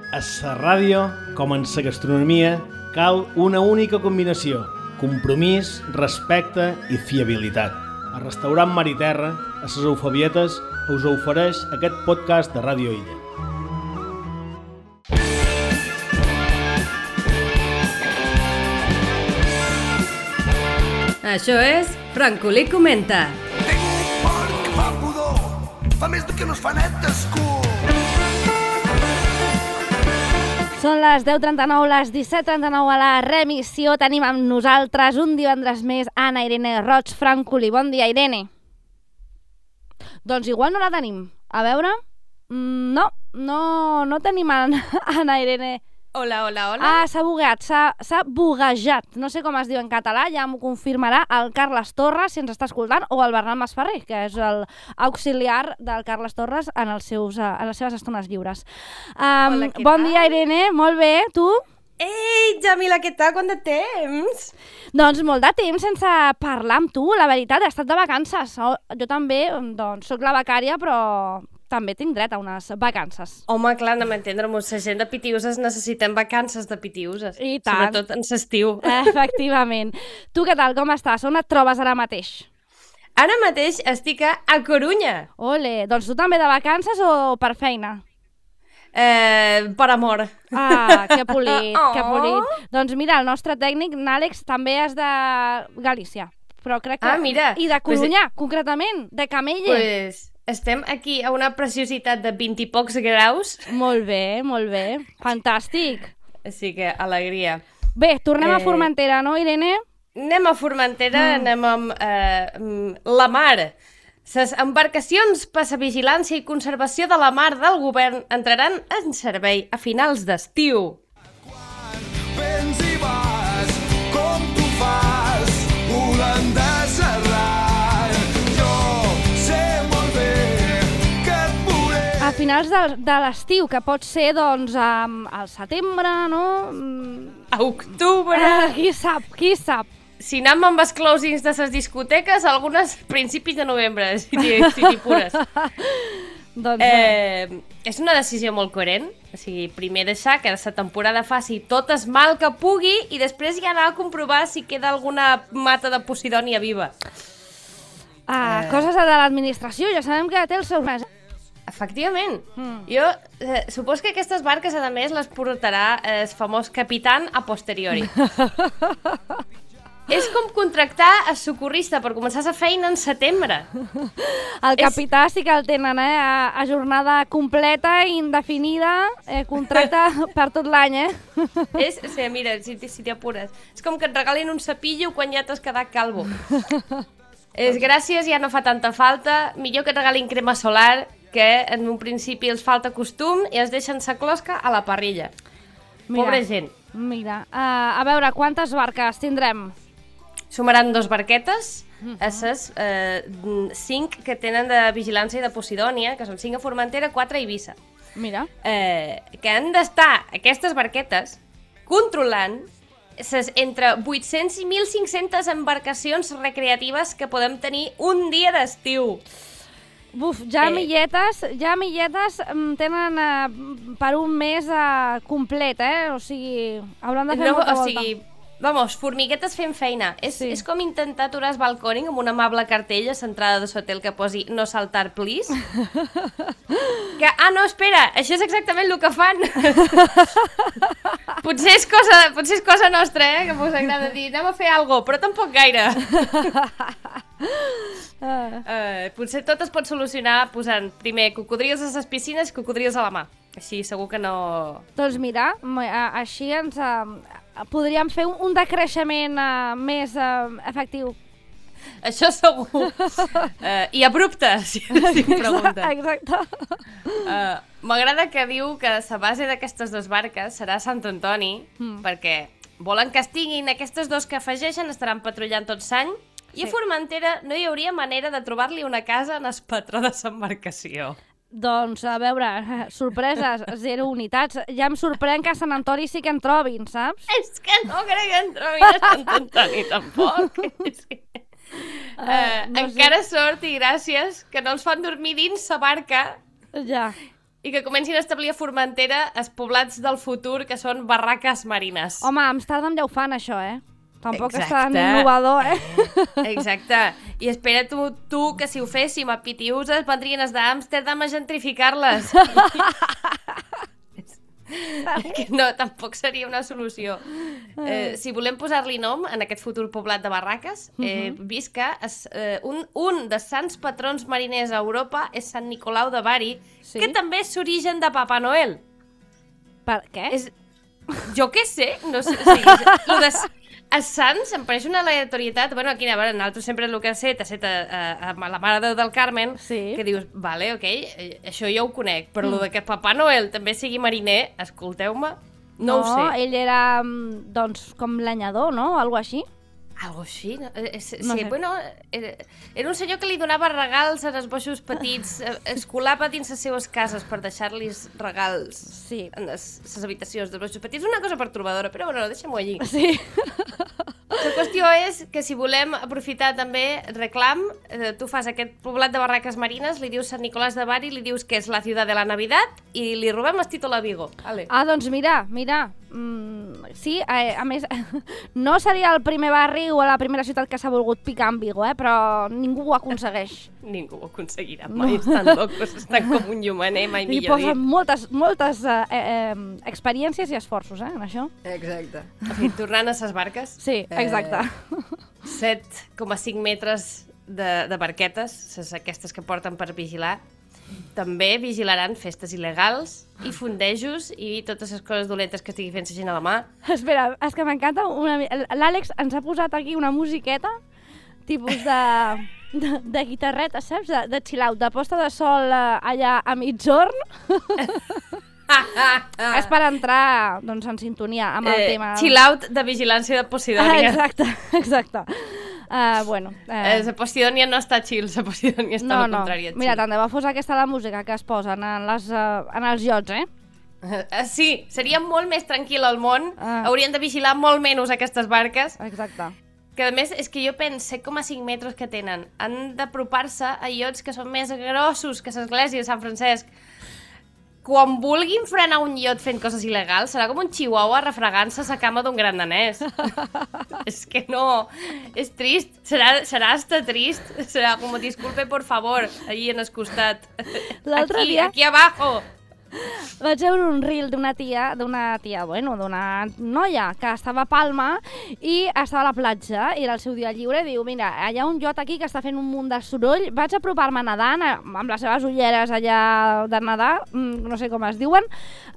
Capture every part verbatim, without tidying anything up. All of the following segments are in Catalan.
A la ràdio, com en la gastronomia, cal una única combinació: compromís, respecte i fiabilitat. El restaurant Mar i Terra, a les Eufabietes, us ofereix aquest podcast de Ràdio Illa. Això és Francolí Comenta. Tinc un porc que fa pudor, fa més do que nos fa net d'escur. Són les deu trenta-nou, les disset trenta-nou a la remissió. Tenim amb nosaltres un divendres més Anna Irene Roig Francolí. Bon dia, Irene. Doncs igual no la tenim. A veure... Mm, no, no, no tenim Anna Irene. Hola, hola, hola. Ah, s'ha bugueat, s'ha buguejat. No sé com es diu en català, ja m'ho confirmarà el Carles Torres, si ens està escoltant, o el Bernat Masferrer, que és el auxiliar del Carles Torres en, els seus, en les seves estones lliures. Um, Hola, què bon tal? dia, Irene, molt bé, tu? Ei, Jamila, què tal? Quant de temps? Doncs molt de temps sense parlar amb tu, la veritat, he estat de vacances. Jo també, doncs, soc la becària, però també tinc dret a unes vacances. Home, clar, no m'entendre-m'ho, la gent de Pitiuses necessitem vacances de Pitiuses. I tant. Sobretot en l'estiu. Efectivament. Tu què tal, com estàs? On et trobes ara mateix? Ara mateix estic a, a Corunya. Ole, doncs tu també de vacances o per feina? Eh, per amor. Ah, que polit, Oh. que polit. Doncs mira, el nostre tècnic, n'Àlex, també és de Galícia. Però crec que... Ah, mira. I de Pues- Corunya, concretament, de Camelle. Pues estem aquí a una preciositat de vint i pocs graus, Molt bé, molt bé. Fantàstic. així que alegria. Bé, tornem Eh, a Formentera, no, Irene? Anem a Formentera, mm. anem amb eh, mm, la mar. Les embarcacions per a vigilància i conservació de la mar del govern entraran en servei a finals d'estiu. Vens i vas, com tu fas, holandesa rar. Jo sé molt bé que et veuré. A finals de, de l'estiu, que pot ser, doncs, um, al setembre, no? Mm, A octubre... ah, qui sap, qui sap. Si anem amb els closings de les discoteques, algunes principis de novembre, si t'hi si t'hi pures. Doncs, eh... Eh, és una decisió molt coherent. O sigui, primer deixar que la temporada faci tot es mal que pugui i després ja anar a comprovar si queda alguna mata de Posidònia viva. ah, eh. coses de l'administració, ja sabem que té els seus... Efectivament. Mm. Jo eh, supos que aquestes barques, a més, les portarà eh, el famós capitán a posteriori. És com contractar a socorrista per començar la feina en setembre. El capità sí que el tenen, eh? A, a jornada completa, indefinida, eh, contracte per tot l'any, eh? És, o sigui, mira, si, si t'hi apures, és com que et regalin un cepillo quan ja t'has quedat calvo. És gràcies, ja no fa tanta falta, millor que et regalin crema solar, que en un principi els falta costum i es deixen sa closca a la parrilla. Mira. Pobra gent. Mira, uh, a veure, quantes barques tindrem? Sumaran dos barquetes, uh -huh. a les eh, cinc que tenen de vigilància i de Posidònia, que són cinc a Formentera, quatre a Eivissa. Mira. Eh, que han d'estar aquestes barquetes controlant ses entre vuit-cents i mil cinc-centes embarcacions recreatives que podem tenir un dia d'estiu. Buf, ja Eh. milletes, ja milletes mm, tenen uh, per un mes uh, complet, eh? O sigui, hauran de fer No, molta o volta. sigui, vamos, formiguetes fent feina. És, Sí. és com intentar aturar el balcòning amb una amable cartella centrada de l'hotel que posi no saltar, please. Que, ah, no, espera, això és exactament el que fan. potser, és cosa, potser és cosa nostra, eh, que us agrada dir, anem a fer alguna cosa, però tampoc gaire. Uh, Uh, potser tot es pot solucionar posant primer cocodrils a les piscines i cocodrils a la mà. Així segur que no... doncs mira, m- a- així ens uh, podríem fer un, un decreixement uh, més uh, efectiu. Això segur. Uh, I abrupte, si, si em pregunten. Exacte. Uh, M'agrada que diu que la base d'aquestes dues barques serà Sant Antoni, Mm. perquè volen que estiguin aquestes dos que afegeixen, estaran patrullant tot l'any, i a Sí. Formentera no hi hauria manera de trobar-li una casa en el patró de l'embarcació. Doncs, a veure, sorpreses, zero unitats. Ja em sorprèn que a Sant Antoni sí que en trobin, saps? És que no crec que en trobin a Sant Antoni, tampoc. És que... Uh, no sé. encara sort i gràcies que no els fan dormir dins la barca Ja. i que comencin a establir a Formentera els poblats del futur, que són barraques marines. Home, a Amsterdam ja ho fan, això, eh? Tampoc Exacte. és tan innovador, eh? Exacte. I espera tu, tu que si ho féssim a Pitiuses, vendrien els d'Amsterdam a gentrificar-les. Que no, tampoc seria una solució. Eh, si volem posar-li nom en aquest futur poblat de barraques, eh, vist que es, eh, un, un dels sants patrons mariners a Europa és Sant Nicolau de Bari, Sí? que també és origen de Papa Noel. Per què? És... Jo què sé, no sé. O sigui, lo de... Els sants em pareix una aleatorietat. Bueno, aquí, a veure, nosaltres sempre el que ha set, ha set a, a, a la Mare de Déu del Carmen, Sí. que dius, vale, ok, eh, això ja ho conec, però mm. lo de que Papà Noel també sigui mariner, escolteu-me, no, no ho sé. ell era, mm, doncs, com l'anyador, no? O algo així. Algo així, no? Eh, eh, sí, No sé. bueno, era, era un senyor que li donava regals als boixos petits, eh, es colava dins les seves cases per deixar-los regals Sí. en les, les habitacions dels boixos petits. Una cosa pertorbadora, però bueno, deixem-ho allí. Sí. La qüestió és que si volem aprofitar també reclam, eh, tu fas aquest poblat de barraques marines, li dius Sant Nicolás de Bari, li dius que és la ciutat de la Navidad i li robem el títol a Vigo. Vale. Ah, doncs mira, mira. Mm, sí, eh, a més, no seria el primer barri o la primera ciutat que s'ha volgut picar en Vigo, eh? Però ningú ho aconsegueix. Ningú ho aconseguirà mai, no. Estan locos, estan com un llumaner, mai I millor posen dit. moltes, moltes eh, eh, experiències i esforços, eh, en això. Exacte. En fi, tornant a ses barques. Sí, exacte. Eh, set coma cinc metres de, de barquetes, ses, aquestes que porten per vigilar. També vigilaran festes il·legals i fondejos i totes les coses dolentes que estigui fent la gent a la mà. Espera, és que m'encanta. una mi- L'Àlex ens ha posat aquí una musiqueta, tipus de, de, de guitarreta, saps? De, de chill-out, de posta de sol eh, allà a mitjorn. És per entrar, doncs, en sintonia amb el eh, tema. Chill out de vigilància de Posidònia. Ah, exacte, exacte. Uh, bueno, Eh, eh, la Posidònia no està chill, la Posidònia està no, al no. contrari. Mira, tant de bo fos aquesta la música que es posen en, les, uh, en els iots, eh? Uh, sí, seria molt més tranquil el món, Ah. haurien de vigilar molt menys aquestes barques, Exacte. que a més és que jo penso set coma cinc metres que tenen, han d'apropar-se a iots que són més grossos que l'església de Sant Francesc. Quan vulguin frenar un iot fent coses il·legals, serà com un chihuahua refregant-se a la cama d'un gran danès. És que no, és trist, serà, serà hasta trist, serà com, disculpe, por favor, allí en el costat. L'altre Aquí, dia- aquí abajo. Vaig veure un reel d'una tia, d'una tia, bueno, d'una noia que estava a Palma i estava a la platja i era el seu dia lliure i diu, mira, hi ha un iot aquí que està fent un munt de soroll, vaig apropar-me nedant eh, amb les seves ulleres allà de nedar, mm, no sé com es diuen,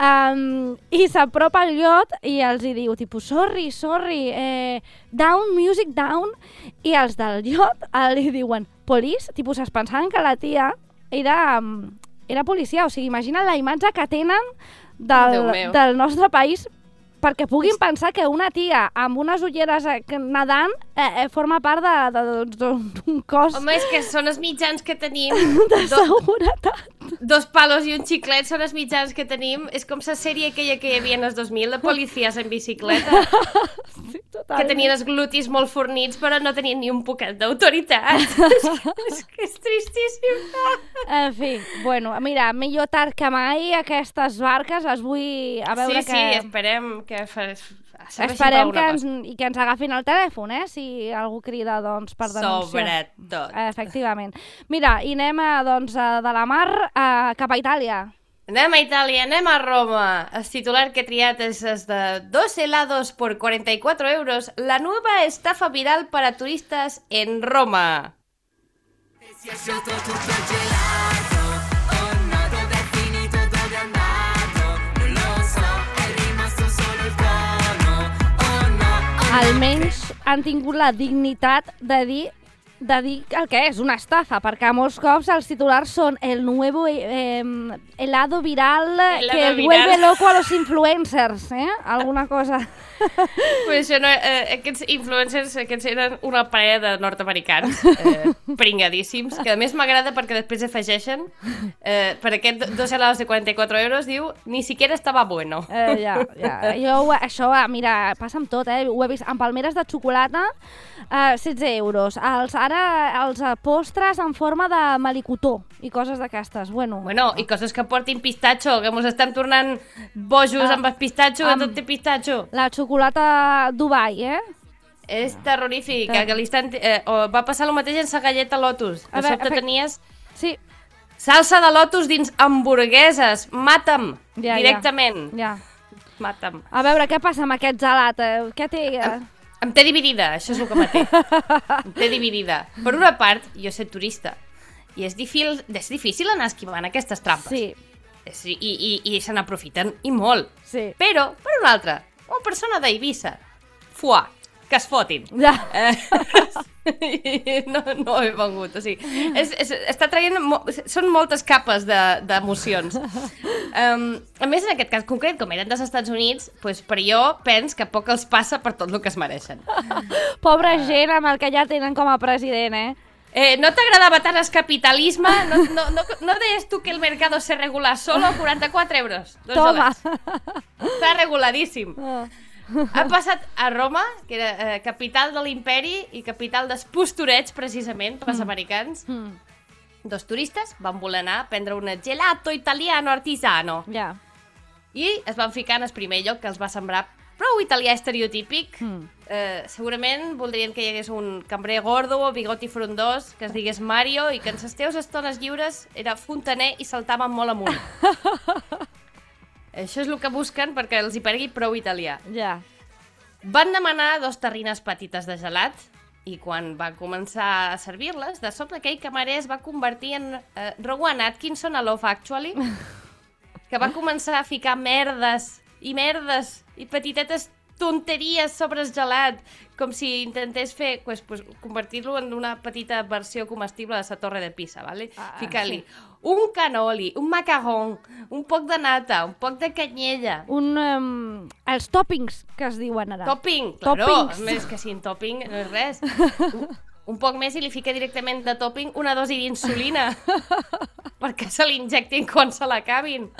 um, i s'apropa al iot i els hi diu, tipus, sorry, sorry, eh, down, music down, i els del iot eh, li diuen, police, tipus, es pensaven que la tia era... Um, era policia, o sigui, imagina't la imatge que tenen Déu del, meu. del nostre país perquè puguin pensar que una tia amb unes ulleres eh, que- nedant eh, eh, forma part de- de- de- d'un cos Home, és que són els mitjans que tenim. de Do, seguretat. dos palos i un xiclet són els mitjans que tenim. És com la sèrie aquella que hi havia en els dos mil, de policies en bicicleta, Sí, que totalment. tenien els glutis molt fornits però no tenien ni un poquet d'autoritat. és, que, és que és tristíssim. En fi, bueno, mira, millor tard que mai aquestes barques les vull a veure Sí, que... sí, esperem que fa, serveixin per Esperem que alguna ens, cosa. i que ens agafin el telèfon, eh? Si algú crida, doncs, per denunciar. Sobretot. Efectivament. Mira, i anem, a, doncs, a, de la mar a, cap a Itàlia. Anem a Itàlia, anem a Roma. El titular que he triat és el de dos helados por cuarenta y cuatro euros. La nueva estafa viral para turistas en Roma. Si hai scelto tutto gelato, oh no, dove è finito, dove è andato? Non lo so, è rimasto solo il cono, oh no, oh no. Almenys han tingut la dignitat de dir de dir el que és, una estafa, perquè molts cops els titulars són el nuevo eh, helado viral Helado que viral. vuelve loco a los influencers, eh? Alguna cosa. Pues això no, eh, aquests influencers, aquests eren una parella de nord-americans eh, pringadíssims, que a més m'agrada perquè després afegeixen eh, per aquest dos helados de quaranta y cuatro euros, diu, ni siquiera estaba bueno. Eh, ja, ja. Jo, ho- això, mira, passa amb tot, eh? Ho he vist amb palmeres de xocolata, eh, setze euros. Els ara els eh, postres en forma de melicotó i coses d'aquestes. Bueno, Bueno, i coses que portin pistatxo, que mos estem tornant bojos Ah, amb el pistatxo, amb- amb... tot té pistatxo. la xocolata Dubai, eh? És terrorífic, Ter- que l'instant... Eh, o va passar el mateix en la galleta Lotus. A De veure, sobte efect- tenies Sí, salsa de Lotus dins hamburgueses. Mata'm, Ja, ja. directament. ja. Mata'm. A veure, què passa amb aquest gelat? Eh? Què té? Eh? Em té dividida, això és el que me té. Em té dividida. Per una part, jo soc turista, i és difícil, és difícil anar esquivant aquestes trampes. Sí, És, I i, i se n'aprofiten, i molt. sí. Però, per una altra, una persona d'Eivissa, fuà, que es fotin. Ja. Eh, no, no he vengut, o sigui, és, és, està traient, mo són moltes capes d'emocions. De, um, a més, en aquest cas concret, com eren dels Estats Units, pues, per jo pens que poc els passa per tot el que es mereixen. Pobra gent amb el que ja tenen com a president, eh? Eh, ¿No te agradaba tan el capitalisme? ¿No, no, no, ¿No deies tu que el mercado se regula solo? quaranta-quatre euros. Dos Toma. dòlars. Està reguladíssim. Ha passat a Roma, que era eh, capital de l'imperi i capital dels posturets, precisament, pels americans. Mm. Dos turistes van voler anar a prendre un gelato italiano artisano. Ja. I es van ficar en el primer lloc que els va sembrar prou italià estereotípic. Mm. Eh, segurament voldrien que hi hagués un cambrer gordo, bigoti frondós, que es digués Mario i que en les teves estones lliures era fontaner i saltava molt amunt. Això és el que busquen perquè els hi paregui prou italià. Ja. Van demanar dos terrines petites de gelat i quan va començar a servir-les, de sobte aquell camarer es va convertir en eh, Rowan Atkinson a Love Actually, que va començar a ficar merdes i merdes i petitetes tonteries sobre el gelat, com si intentés fer, pues, pues, convertir-lo en una petita versió comestible de la Torre de Pisa, ¿vale? Ah, Ficar-li un canoli, un macarrón, un poc de nata, un poc de canyella, Un, um, els toppings que es diuen ara. topping, claro, Toppings. més que sin topping no és res. Un, un poc més i li fica directament de topping una dosi d'insulina perquè se l'injectin quan se l'acabin.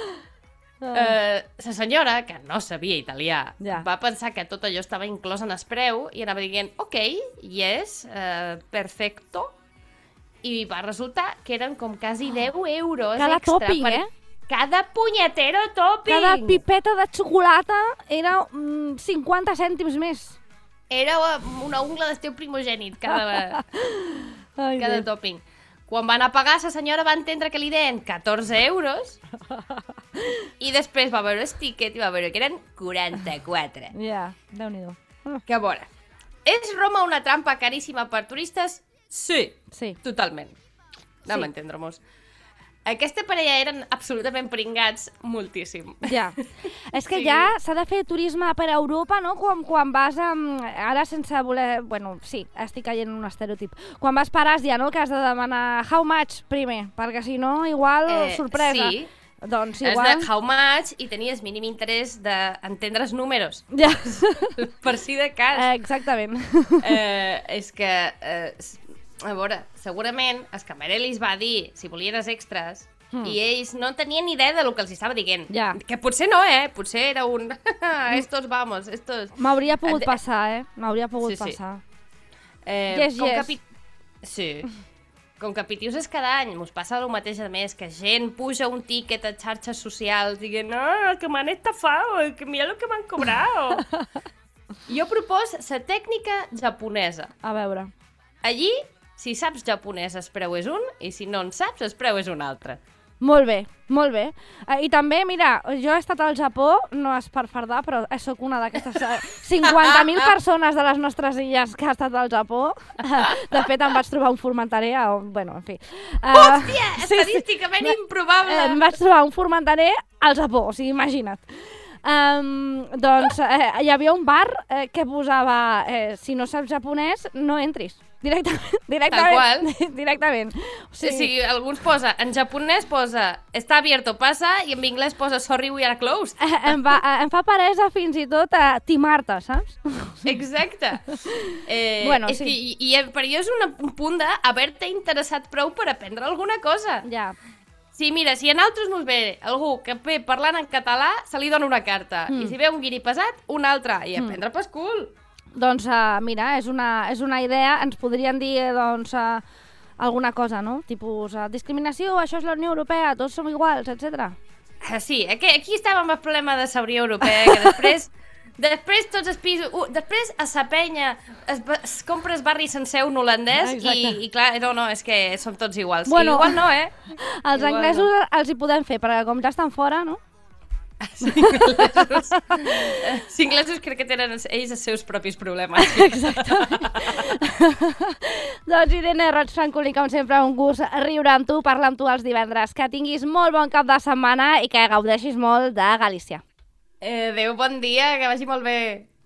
Eh, la senyora, que no sabia italià, Ja. va pensar que tot allò estava inclòs en el preu i anava dient, ok, yes, uh, perfecto, i va resultar que eren com quasi deu euros Cada extra topping, per eh? cada punyetero topping. Cada pipeta de xocolata era mm, cinquanta cèntims més. Era una ungla del teu primogènit, cada, Ai, cada Déu. topping. Quan van a pagar, la senyora va entendre que li deien catorze euros i després va veure el tiquet i va veure que eren quaranta-quatre. Ja, Déu-n'hi-do. Ah, Que a veure, és Roma una trampa caríssima per turistes? Sí, sí. totalment. Anem Sí. a entendre-mos. Aquesta parella eren absolutament pringats moltíssim. Ja. És que Sí. ja s'ha de fer turisme per Europa, no? Quan, quan vas amb... Ara sense voler... Bueno, sí, estic caient en un estereotip. Quan vas per Àsia, no? Que has de demanar how much primer, perquè si no, igual, Eh, sorpresa. sí. Doncs És igual... de how much i tenies mínim interès d'entendre els números, Ja. per si de cas. Eh, exactament. Eh, és que, eh, s- a veure, segurament el camarer li va dir si volien els extras Mm. i ells no tenien ni idea del que els estava dient. Ja. Que potser no, eh? Potser era un... estos vamos, estos... M'hauria pogut Eh, passar, eh? M'hauria pogut Sí, sí. passar. Eh, Yes, com yes. Que pi... Sí. Com que pitius és cada any, mos passa el mateix a més, que gent puja un tíquet a xarxes socials dient no, que m'han estafat, que mira el que m'han cobrat. Jo propos la tècnica japonesa. A veure. Allí, si saps japonès, el preu és un, i si no en saps, el preu és un altre. Molt bé, molt bé. Eh, I també, mira, jo he estat al Japó, no és per fardar, però sóc una d'aquestes eh, cinquanta mil persones de les nostres illes que ha estat al Japó. De fet, em vaig trobar un formenterer, o, bueno, en fi. Uh, Hòstia, estadísticament improbable. Eh, em vaig trobar un formenterer al Japó, o sigui, imagina't. Um, doncs eh, hi havia un bar eh, que posava eh, si no saps japonès, no entris. Directament. directament qual. Directament. O Sí. O sigui, alguns posa, en japonès posa està abierto, passa, i en anglès posa sorry, we are closed. Eh, em, va, eh, em fa peresa fins i tot a timar-te, saps? Exacte. Eh, Bueno, és sí. que, i, i per jo és una, un punt d'haver-te interessat prou per aprendre alguna cosa. Ja. Sí, mira, si a nosaltres nos ve algú que ve parlant en català, se li dona una carta. Mm. I si ve un guiri pesat, una altra. I aprendre pel cul. doncs uh, mira, és una, és una idea, ens podrien dir doncs, uh, alguna cosa, no? Tipus, uh, discriminació, això és la Unió Europea, tots som iguals, etcètera. Ah, sí, aquí, aquí estàvem amb el problema de la Unió Europea, que després... Després tots els pisos... Uh, després a sa penya es, es compra el barri sencer un holandès ah, i, i clar, no, no, és que som tots iguals. Bueno, I igual no, eh? Els igual anglesos no. els hi podem fer, perquè com ja estan fora, no? Sí, inglesos, sí, inglesos crec que tenen ells els seus propis problemes. Exactament. Doncs Irene Roig Francolí, com sempre, un gust riure amb tu, parlar amb tu els divendres. Que tinguis molt bon cap de setmana i que gaudeixis molt de Galícia. Eh, adéu, bon dia, que vagi molt bé.